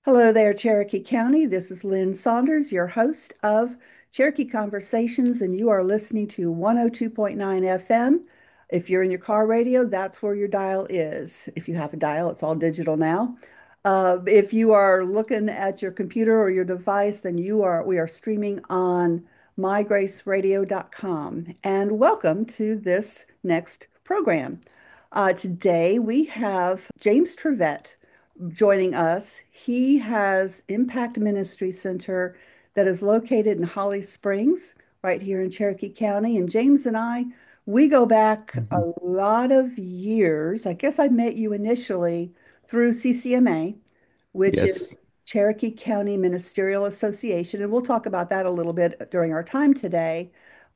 Hello there, Cherokee County. This is Lynn Saunders, your host of Cherokee Conversations, and you are listening to 102.9 FM. If you're in your car radio, that's where your dial is. If you have a dial, it's all digital now. If you are looking at your computer or your device, then we are streaming on mygraceradio.com. And welcome to this next program. Today we have James Trevette joining us. He has Impact Ministry Center that is located in Holly Springs, right here in Cherokee County. And James and I, we go back a Mhm. lot of years. I guess I met you initially through CCMA, which is Yes. Cherokee County Ministerial Association, and we'll talk about that a little bit during our time today.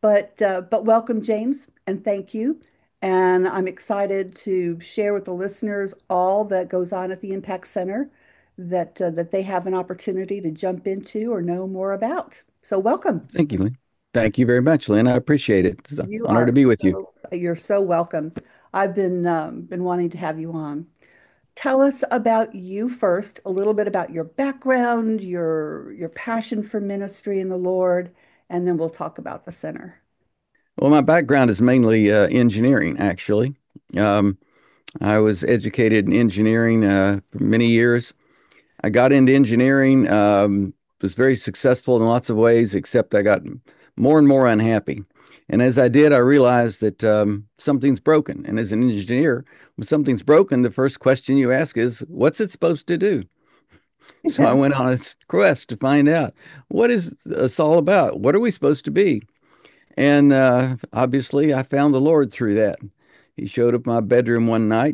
But welcome, James, and thank you. And I'm excited to share with the listeners all that goes on at the Impact Center that they have an opportunity to jump into or know more about. So welcome. Thank you, Lynn. Thank you very much, Lynn. I appreciate it. It's an You honor to are be with you. so you're so welcome. I've been wanting to have you on. Tell us about you first, a little bit about your background, your passion for ministry in the Lord, and then we'll talk about the center. Well, my background is mainly engineering, actually. Um, I was educated in engineering for many years. I got into engineering, was very successful in lots of ways, except I got more and more unhappy. And as I did, I realized that something's broken. And as an engineer, when something's broken, the first question you ask is, what's it supposed to do? So I went on a quest to find out what is this all about? What are we supposed to be? And obviously, I found the Lord through that. He showed up in my bedroom one night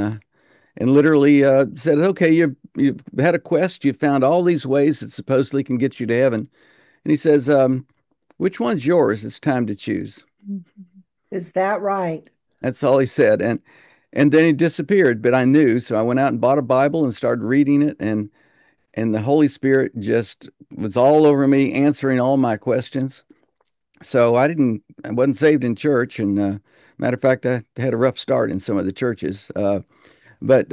and literally said, "Okay, you've had a quest. You found all these ways that supposedly can get you to heaven." And he says, "Which one's yours? It's time to choose." Is that right? That's all he said. And then he disappeared. But I knew, so I went out and bought a Bible and started reading it, and the Holy Spirit just was all over me, answering all my questions. So I wasn't saved in church, and matter of fact, I had a rough start in some of the churches. But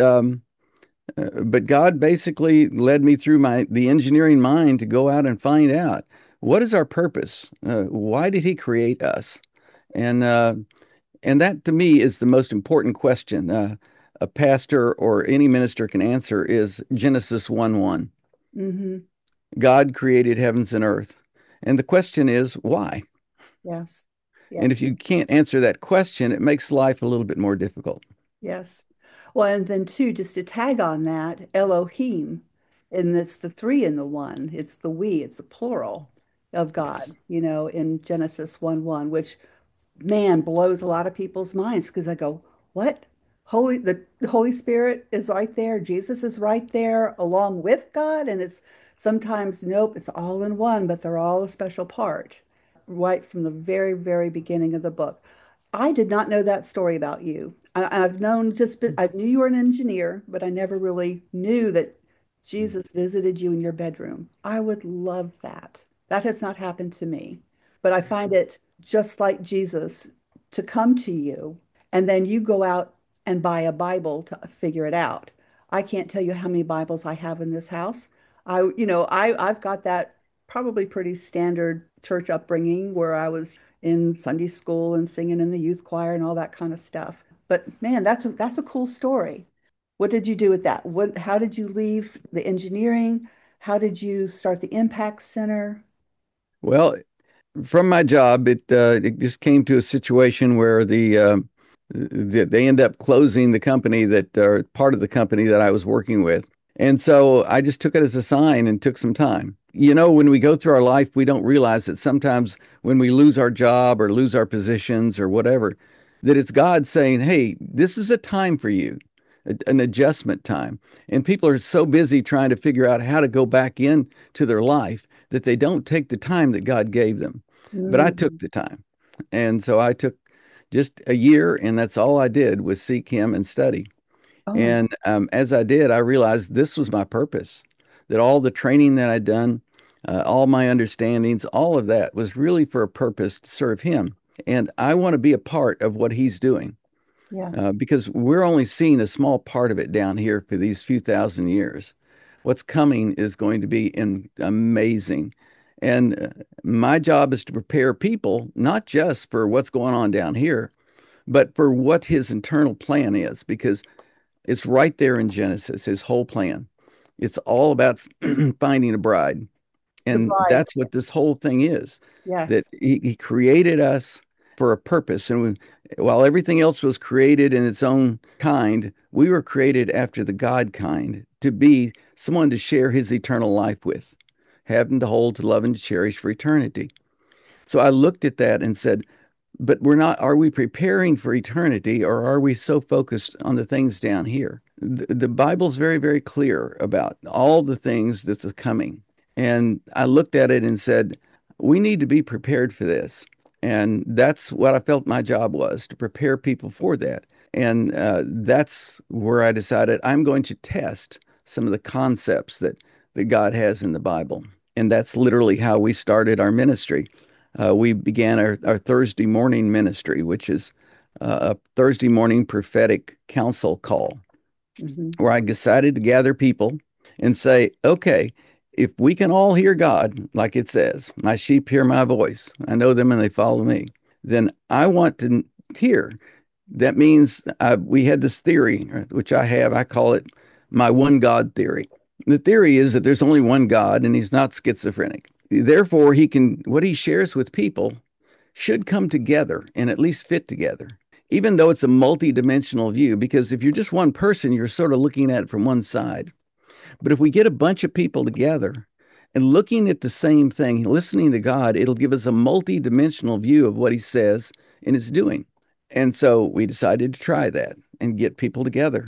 but God basically led me through the engineering mind to go out and find out what is our purpose. Why did He create us? And uh, and that to me is the most important question a pastor or any minister can answer is Genesis 1:1. Mm-hmm. God created heavens and earth. And the question is, why? Yes. And Yes. if you can't answer that question, it makes life a little bit more difficult. Yes. Well, and then two, just to tag on that, Elohim, and it's the three in the one. It's the we, it's a plural of God, Yes. in Genesis 1:1, which man blows a lot of people's minds because I go, what? The Holy Spirit is right there. Jesus is right there along with God. And it's sometimes, nope, it's all in one, but they're all a special part right from the very, very beginning of the book. I did not know that story about you. I've known I knew you were an engineer, but I never really knew that Jesus visited you in your bedroom. I would love that. That has not happened to me, but I find it just like Jesus to come to you and then you go out and buy a Bible to figure it out. I can't tell you how many Bibles I have in this house. I've got that probably pretty standard church upbringing where I was in Sunday school and singing in the youth choir and all that kind of stuff. But man, that's a cool story. What did you do with that? How did you leave the engineering? How did you start the Impact Center? Well, from my job, it just came to a situation where they end up closing the company that or part of the company that I was working with. And so I just took it as a sign and took some time. You know, when we go through our life, we don't realize that sometimes when we lose our job or lose our positions or whatever, that it's God saying, "Hey, this is a time for you, an adjustment time." And people are so busy trying to figure out how to go back into their life that they don't take the time that God gave them. But I took Mm. the time. And so I took just a year, and that's all I did was seek Him and study. Oh, And as I did, I realized this was my purpose, that all the training that I'd done, all my understandings, all of that was really for a purpose to serve Him. And I want to be a part of what He's doing yeah. because we're only seeing a small part of it down here for these few thousand years. What's coming is going to be amazing. And my job is to prepare people, not just for what's going on down here, but for what his internal plan is, because it's right there in Genesis, his whole plan. It's all about finding a bride. The And bride. that's what this whole thing is, that Yes. he created us for a purpose. And while everything else was created in its own kind, we were created after the God kind to be someone to share his eternal life with, having to hold, to love, and to cherish for eternity. So I looked at that and said, but we're not, are we preparing for eternity, or are we so focused on the things down here? The Bible's very, very clear about all the things that's coming. And I looked at it and said, we need to be prepared for this. And that's what I felt my job was, to prepare people for that. And that's where I decided I'm going to test some of the concepts that God has in the Bible. And that's literally how we started our ministry. We began our Thursday morning ministry, which is a Thursday morning prophetic council call, Hmm. where I decided to gather people and say, okay, if we can all hear God, like it says, my sheep hear my voice, I know them and they follow me, then I want to hear. That means we had this theory, which I call it my one God theory. The theory is that there's only one God and he's not schizophrenic. Therefore, what he shares with people should come together and at least fit together, even though it's a multi-dimensional view. Because if you're just one person, you're sort of looking at it from one side. But if we get a bunch of people together and looking at the same thing, listening to God, it'll give us a multi-dimensional view of what he says and is doing. And so we decided to try that and get people together.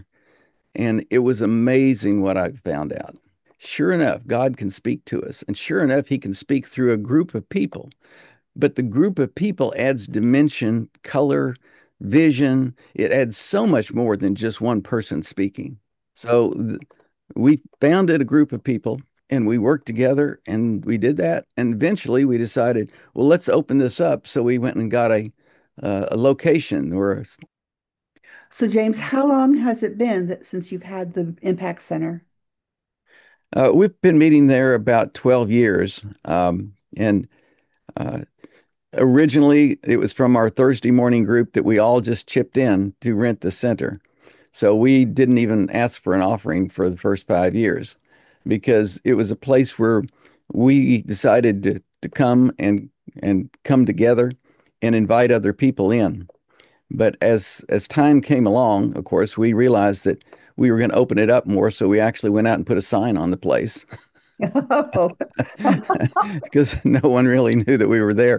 And it was amazing what I found out. Sure enough, God can speak to us. And sure enough, he can speak through a group of people. But the group of people adds dimension, color, vision. It adds so much more than just one person speaking. So we founded a group of people and we worked together and we did that. And eventually we decided, well, let's open this up. So we went and got a location or So, James, how long has it been since you've had the Impact Center? we've been meeting there about 12 years. And uh, Originally, it was from our Thursday morning group that we all just chipped in to rent the center. So we didn't even ask for an offering for the first 5 years because it was a place where we decided to come and come together and invite other people in. But as time came along, of course, we realized that we were going to open it up more. So we actually went out and put a sign on the place Oh, because no one really knew that we were there.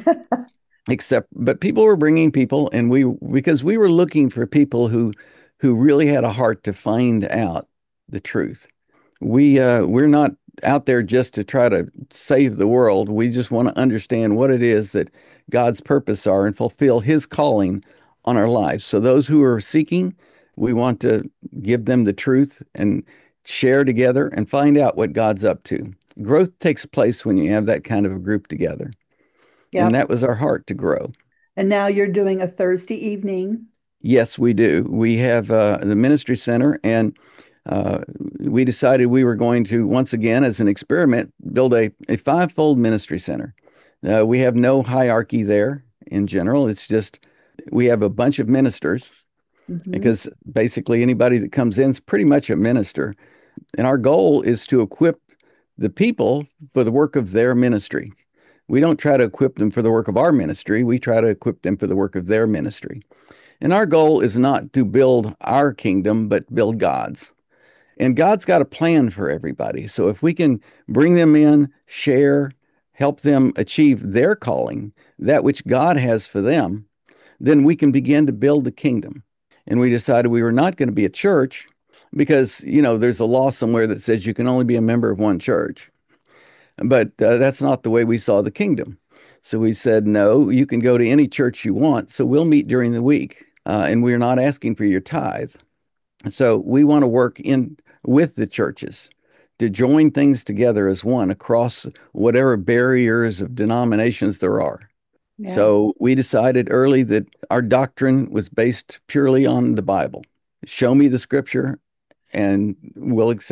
But people were bringing people, and because we were looking for people who really had a heart to find out the truth. We're not out there just to try to save the world. We just want to understand what it is that God's purpose are and fulfill his calling on our lives. So those who are seeking, we want to give them the truth and share together and find out what God's up to. Growth takes place when you have that kind of a group together. And yep. that was our heart, to grow. And now you're doing a Thursday evening. Yes, we do. We have the ministry center, and uh, we decided we were going to, once again, as an experiment, build a five-fold ministry center. We have no hierarchy there in general. It's just we have a bunch of ministers Hmm. because basically anybody that comes in is pretty much a minister. And our goal is to equip the people for the work of their ministry. We don't try to equip them for the work of our ministry. We try to equip them for the work of their ministry. And our goal is not to build our kingdom, but build God's. And God's got a plan for everybody. So if we can bring them in, share, help them achieve their calling, that which God has for them, then we can begin to build the kingdom. And we decided we were not going to be a church because, there's a law somewhere that says you can only be a member of one church. But that's not the way we saw the kingdom. So we said, no, you can go to any church you want. So we'll meet during the week. And we're not asking for your tithe. So we want to work in with the churches to join things together as one across whatever barriers of denominations there are. Yeah. So we decided early that our doctrine was based purely on the Bible. Show me the scripture and we'll accept it.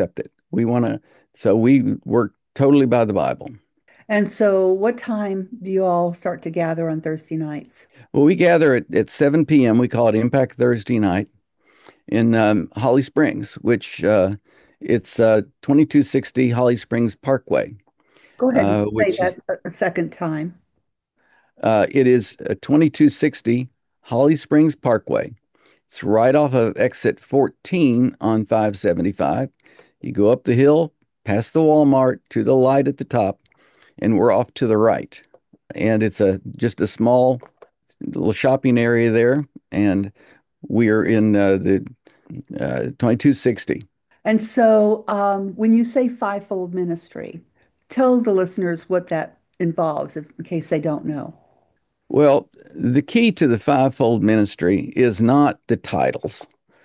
We want to, so we work totally by the Bible. And so, what time do you all start to gather on Thursday nights? Well, we gather at 7 p.m. We call it Impact Thursday night in Holly Springs, which it's 2260 Holly Springs Parkway, Go ahead and say which is that a second time. it is 2260 Holly Springs Parkway. It's right off of exit 14 on 575. You go up the hill, past the Walmart to the light at the top, and we're off to the right. And it's a just a small little shopping area there, and we are in the 2260. And so, when you say fivefold ministry, tell the listeners what that involves, in case they don't know. Well, the key to the fivefold ministry is not the titles.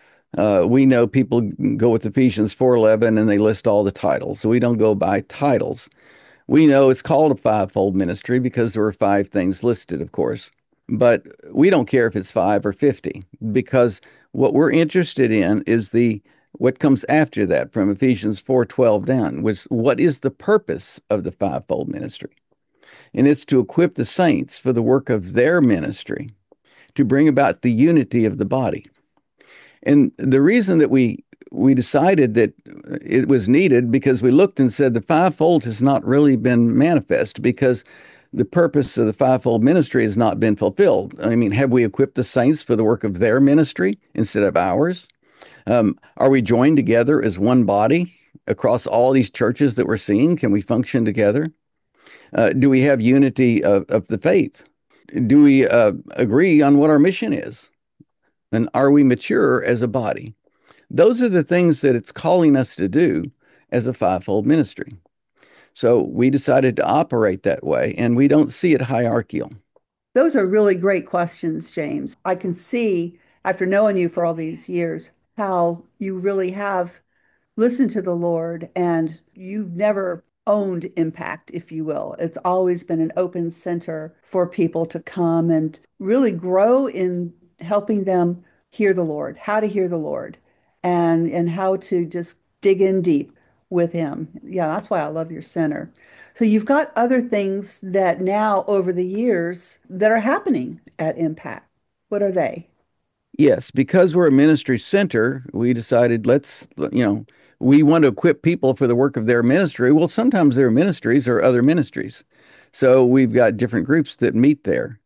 We know people go with Ephesians 4:11 and they list all the titles. So we don't go by titles. We know it's called a fivefold ministry because there are five things listed, of course. But we don't care if it's five or 50 because what we're interested in is the what comes after that from Ephesians 4:12 down, which what is the purpose of the fivefold ministry? And it's to equip the saints for the work of their ministry, to bring about the unity of the body. And the reason that we decided that it was needed because we looked and said the fivefold has not really been manifest because the purpose of the fivefold ministry has not been fulfilled. I mean, have we equipped the saints for the work of their ministry instead of ours? Are we joined together as one body across all these churches that we're seeing? Can we function together? Do we have unity of the faith? Do we agree on what our mission is? And are we mature as a body? Those are the things that it's calling us to do as a fivefold ministry. So we decided to operate that way, and we don't see it hierarchical. Those are really great questions, James. I can see, after knowing you for all these years, how you really have listen to the Lord, and you've never owned impact, if you will. It's always been an open center for people to come and really grow in helping them hear the Lord, how to hear the Lord, and how to just dig in deep with Him. Yeah, that's why I love your center. So you've got other things that now over the years that are happening at Impact. What are they? Yes, because we're a ministry center, we decided we want to equip people for the work of their ministry. Well, sometimes their ministries are other ministries. So we've got different groups that meet there.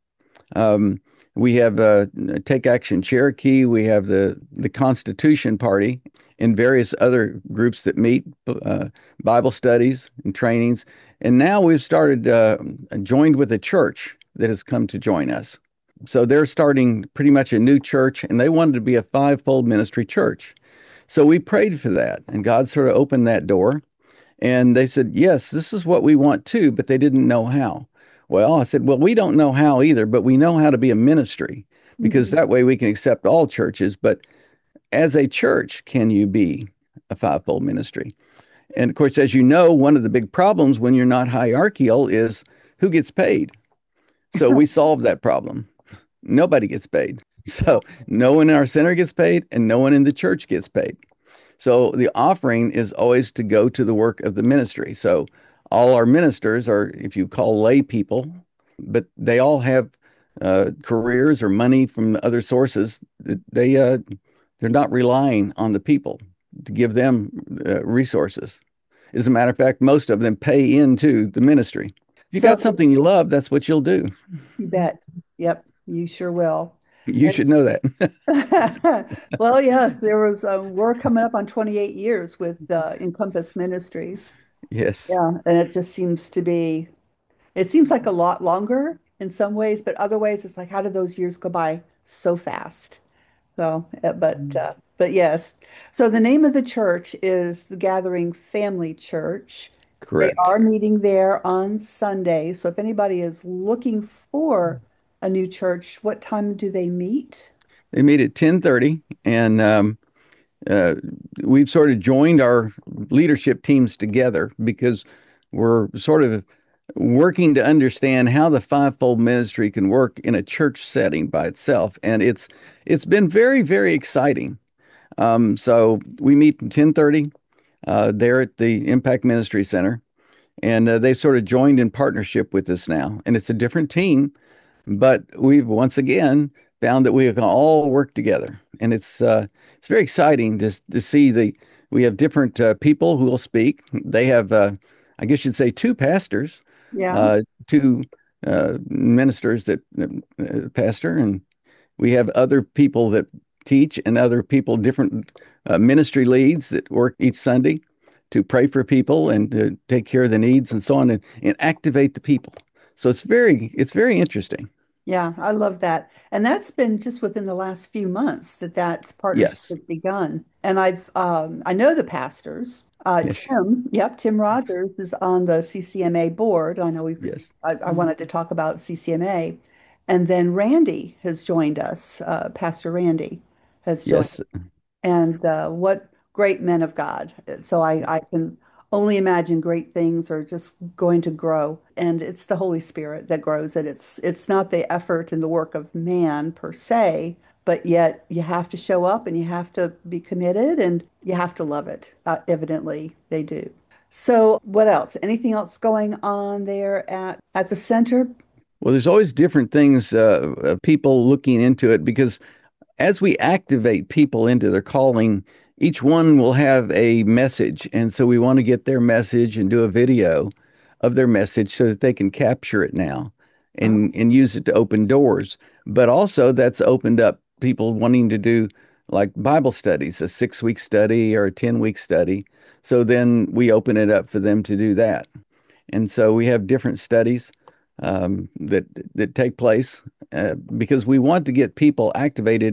We have Take Action Cherokee. We have the Constitution Party and various other groups that meet, Bible studies and trainings. And now we've started joined with a church that has come to join us. So they're starting pretty much a new church, and they wanted to be a fivefold ministry church. So we prayed for that, and God sort of opened that door. And they said, yes, this is what we want too, but they didn't know how. Well, I said, well, we don't know how either, but we know how to be a ministry because Mhm. that way we can accept all churches. But as a church, can you be a fivefold ministry? And of course, as you know, one of the big problems when you're not hierarchical is who gets paid. So we solved that problem. Nobody gets paid. So no one in our center gets paid and no one in the church gets paid. So the offering is always to go to the work of the ministry. So all our ministers are, if you call lay people, but they all have careers or money from other sources. They're not relying on the people to give them resources. As a matter of fact, most of them pay into the ministry. If you So got something you love, that's what you'll do. you bet. Yep, you sure will. You should know that. Well, yes, there was we're coming up on 28 years with Encompass Ministries. Yes, Yeah, and it just it seems like a lot longer in some ways, but other ways it's like, how did those years go by so fast? So, but yes. So the name of the church is the Gathering Family Church. They correct. are meeting there on Sunday. So if anybody is looking for a new church, what time do they meet? They meet at 10:30, and uh, we've sort of joined our leadership teams together because we're sort of working to understand how the fivefold ministry can work in a church setting by itself, and it's been very exciting. So we meet at 10:30. there at the Impact Ministry Center. And they sort of joined in partnership with us now. And it's a different team, but we've once again found that we can all work together. And it's very exciting to see we have different people who will speak. They have, I guess you'd say, two pastors, Yeah. uh, two ministers that pastor, and we have other people that teach and other people, different ministry leads that work each Sunday to pray for people and to take care of the needs and so on and activate the people. So it's very interesting. Yeah, I love that. And that's been just within the last few months that that partnership Yes. has begun. And I know the pastors. Yes. Tim Rogers is on the CCMA board. I know Yes. I wanted to talk about CCMA. And then Randy has joined us. Pastor Randy has joined. Yes. And what great men of God. So I can only imagine great things are just going to grow. And it's the Holy Spirit that grows it. It's not the effort and the work of man per se, but yet you have to show up and you have to be committed and you have to love it. Evidently, they do. So what else? Anything else going on there at the center? Well, there's always different things, people looking into it because as we activate people into their calling, each one will have a message. And so we want to get their message and do a video of their message so that they can capture it now Oh, and use it to open doors. But also, that's opened up people wanting to do like Bible studies, a 6 week study or a 10-week study. So then we open it up for them to do that. And so we have different studies that take place because we want to get people activated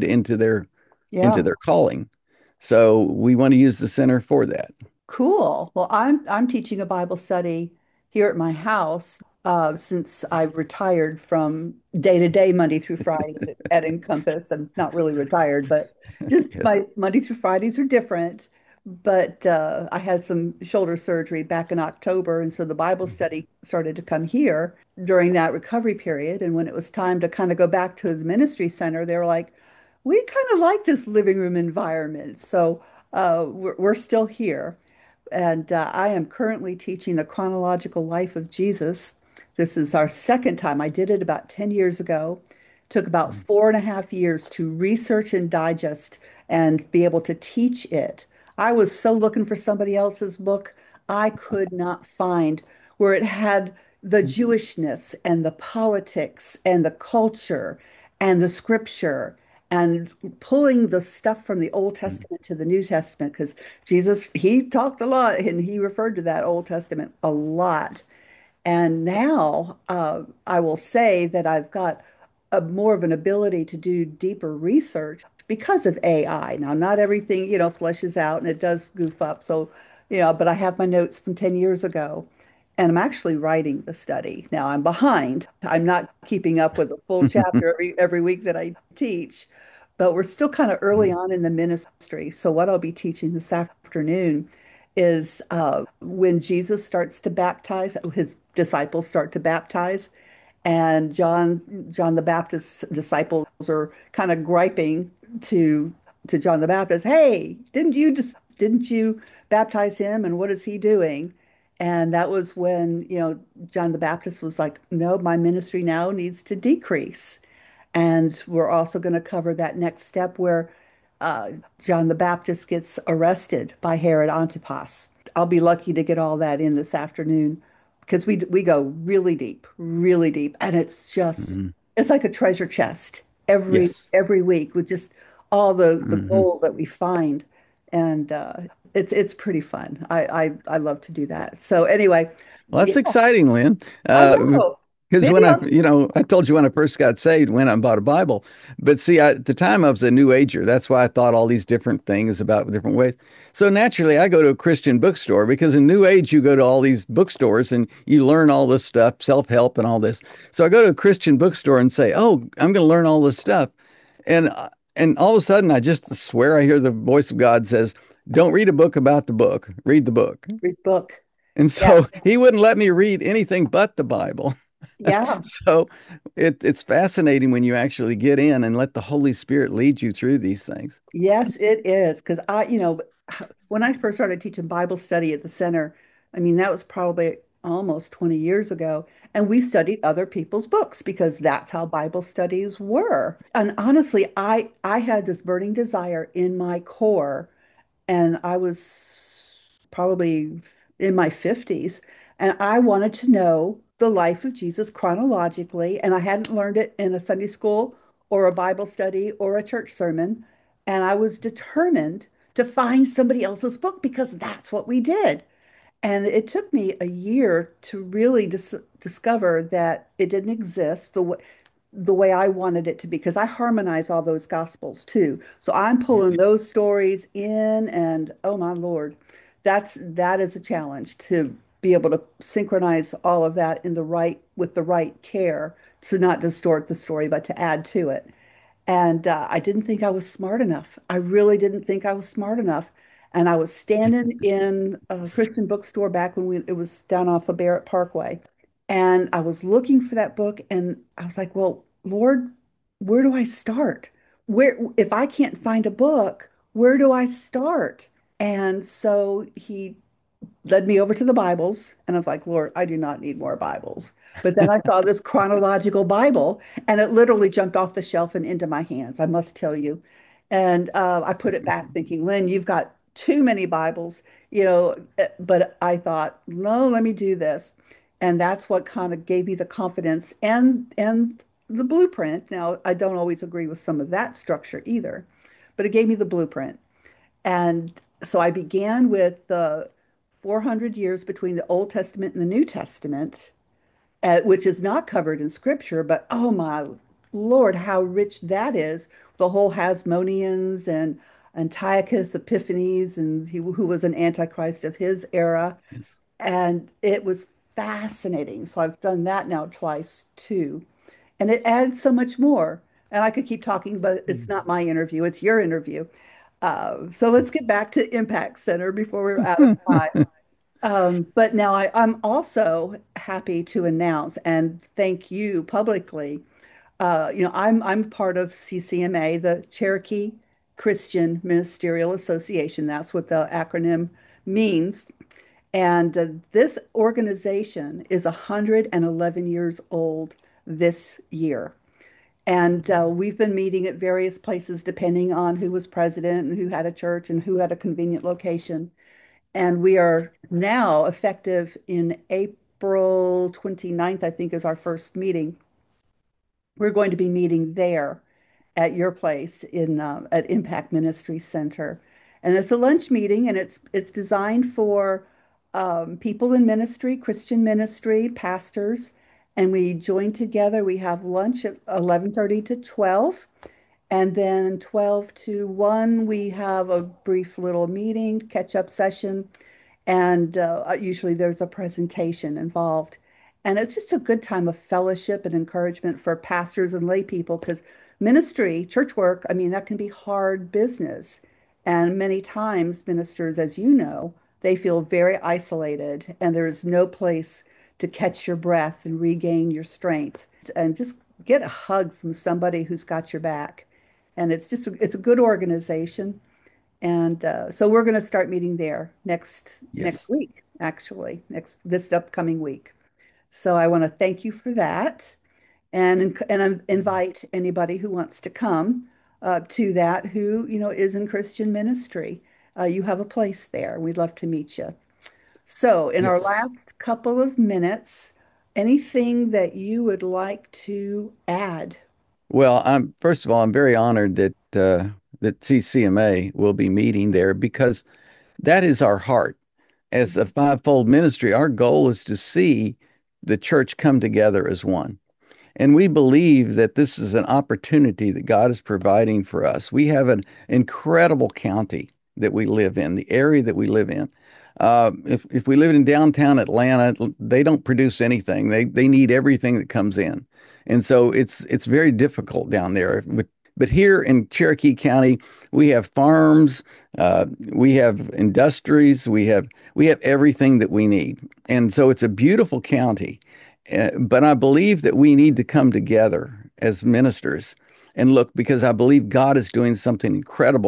into yeah. their calling. So we want to use the center for that. Cool. Well, I'm teaching a Bible study here at my house since I've retired from day to day, Monday through Friday at Encompass. I'm not really retired, but just Yes. my Monday through Fridays are different. But I had some shoulder surgery back in October, and so the Bible study started to come here during that recovery period. And when it was time to kind of go back to the ministry center, they were like, "We kind of like this living room environment." So we're still here. And I am currently teaching the chronological life of Jesus. This is our second time. I did it about 10 years ago. Took about 4.5 years to research and digest and be able to teach it. I was so looking for somebody else's book. I could not find where it had the Jewishness and the politics and the culture and the scripture and pulling the stuff from the Old Testament to the New Testament because Jesus, he talked a lot and he referred to that Old Testament a lot. And now I will say that I've got more of an ability to do deeper research because of AI. Now, not everything, fleshes out and it does goof up. So, but I have my notes from 10 years ago and I'm actually writing the study. Now I'm behind. I'm not keeping up with a full chapter every week that I teach, but we're still kind of early on in the ministry. So what I'll be teaching this afternoon is when Jesus starts to baptize, his disciples start to baptize, and John the Baptist's disciples are kind of griping to to John the Baptist, "Hey, didn't you baptize him? And what is he doing?" And that was when, John the Baptist was like, "No, my ministry now needs to decrease." And we're also going to cover that next step where uh, John the Baptist gets arrested by Herod Antipas. I'll be lucky to get all that in this afternoon because we go really deep, and Mhm. it's like a treasure chest every Yes. every week with just all the Hmm. gold that we find, and it's pretty fun. I love to do that. So anyway, Well, yeah, that's exciting, Lynn. I Uh, know. because Maybe when I'll I told you when I first got saved, when I bought a Bible. But see, at the time I was a New Ager. That's why I thought all these different things about different ways. So naturally, I go to a Christian bookstore because in New Age, you go to all these bookstores and you learn all this stuff, self-help and all this. So I go to a Christian bookstore and say, "Oh, I'm going to learn all this stuff," and and all of a sudden, I just swear I hear the voice of God says, "Don't read a book about the book. Read the book." read book. And Yeah, so he wouldn't let me read anything but the Bible. yeah. So it's fascinating when you actually get in and let the Holy Spirit lead you through these things. Yes, it is. Because when I first started teaching Bible study at the center, I mean, that was probably almost 20 years ago. And we studied other people's books because that's how Bible studies were. And honestly, I had this burning desire in my core, and I was probably in my 50s, and I wanted to know the life of Jesus chronologically, and I hadn't learned it in a Sunday school or a Bible study or a church sermon, and I was determined to find somebody else's book because that's what we did. And it took me a year to really discover that it didn't exist the way I wanted it to be, because I harmonize all those gospels too. So I'm pulling those stories in, and oh my Lord, that is a challenge to be able to synchronize all of that in the right with the right care to not distort the story, but to add to it. And I didn't think I was smart enough. I really didn't think I was smart enough. And I was standing in a Christian bookstore back when it was down off of Barrett Parkway. And I was looking for that book, and I was like, well, Lord, where do I start? Where, if I can't find a book, where do I start? And so he led me over to the Bibles, and I was like, Lord, I do not need more Bibles. But then I saw this chronological Bible, and it literally jumped off the shelf and into my hands, I must tell you. And I put it back thinking, Lynn, you've got too many Bibles, but I thought, no, let me do this. And that's what kind of gave me the confidence and the blueprint. Now, I don't always agree with some of that structure either, but it gave me the blueprint. And so I began with the 400 years between the Old Testament and the New Testament, which is not covered in Scripture, but oh my Lord, how rich that is. The whole Hasmoneans and Antiochus Epiphanes, and who was an antichrist of his era. Yes. And it was fascinating. So I've done that now twice too. And it adds so much more. And I could keep talking, but it's not my interview, it's your interview. So let's get back to Impact Center before we're out of time. But now I'm also happy to announce and thank you publicly. I'm part of CCMA, the Cherokee Christian Ministerial Association. That's what the acronym means. And this organization is 111 years old this year. And we've been meeting at various places depending on who was president and who had a church and who had a convenient location. And we are now effective in April 29th, I think is our first meeting. We're going to be meeting there at your place in at Impact Ministry Center. And it's a lunch meeting, and it's designed for people in ministry, Christian ministry, pastors, and we join together. We have lunch at 11:30 to 12, and then 12 to 1 we have a brief little meeting, catch-up session, and usually there's a presentation involved. And it's just a good time of fellowship and encouragement for pastors and lay people because ministry, church work, I mean, that can be hard business. And many times, ministers, as you know, they feel very isolated and there's no place to catch your breath and regain your strength and just get a hug from somebody who's got your back. And it's a good organization. And so we're going to start meeting there next Yes. week, actually, next this upcoming week. So I want to thank you for that, and invite anybody who wants to come to that who is in Christian ministry. You have a place there. We'd love to meet you. So in our Yes. last couple of minutes, anything that you would like to add? Well, I'm first of all, I'm very honored that CCMA will be meeting there because that is our heart. As a fivefold ministry, our goal is to see the church come together as one. And we believe that this is an opportunity that God is providing for us. We have an incredible county that we live in, the area that we live in. If we live in downtown Atlanta, they don't produce anything. They need everything that comes in, and so it's very difficult down there. But here in Cherokee County, we have farms, we have industries, we have everything that we need, and so it's a beautiful county. But I believe that we need to come together as ministers and look because I believe God is doing something incredible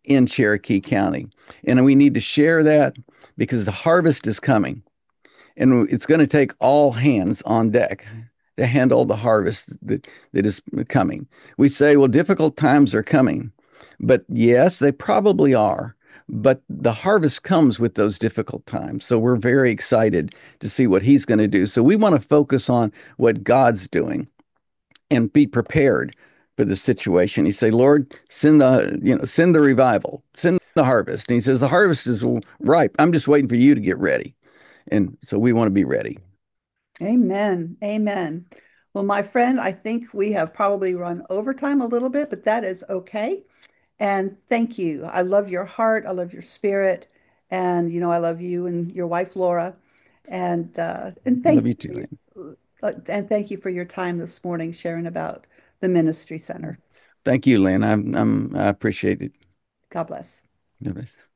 in Cherokee County. And we need to share that because the harvest is coming. And it's going to take all hands on deck to handle the harvest that is coming. We say, well, difficult times are coming. But yes, they probably are. But the harvest comes with those difficult times. So we're very excited to see what he's going to do. So we want to focus on what God's doing and be prepared for the situation. You say, Lord, send the revival, send the harvest. And he says, the harvest is ripe. I'm just waiting for you to get ready. And so we want to be ready. Amen. Amen. Well, my friend, I think we have probably run overtime a little bit, but that is okay. And thank you. I love your heart. I love your spirit. And, I love you and your wife, Laura. And Love thank you too, you. Lynn. And thank you for your time this morning sharing about the Ministry Center. Thank you, Lynn. I appreciate it. God bless. God bless.